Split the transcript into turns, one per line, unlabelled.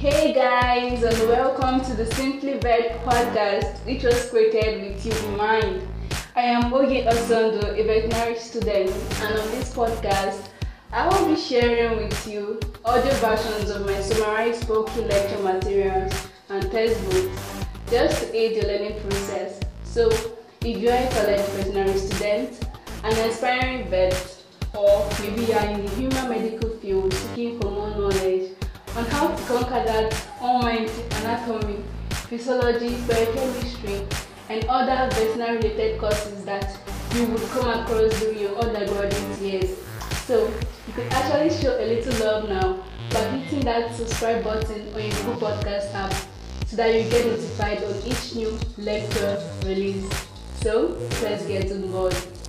Hey guys, and welcome to the Simply Vet podcast, which was created with you in mind. I am Oge Osondo, a veterinary student, and on this podcast, I will be sharing with you audio versions of my summarized spoken lecture materials and textbooks just to aid your learning process. So, if you are a college veterinary student, an aspiring vet, or maybe you are in the human medical field seeking for more knowledge on how to conquer that unwind anatomy, physiology, biochemistry, and other veterinary related courses that you would come across during your undergraduate years. So you could actually show a little love now by hitting that subscribe button on your Google Podcast app so that you get notified on each new lecture release. So let's get on board.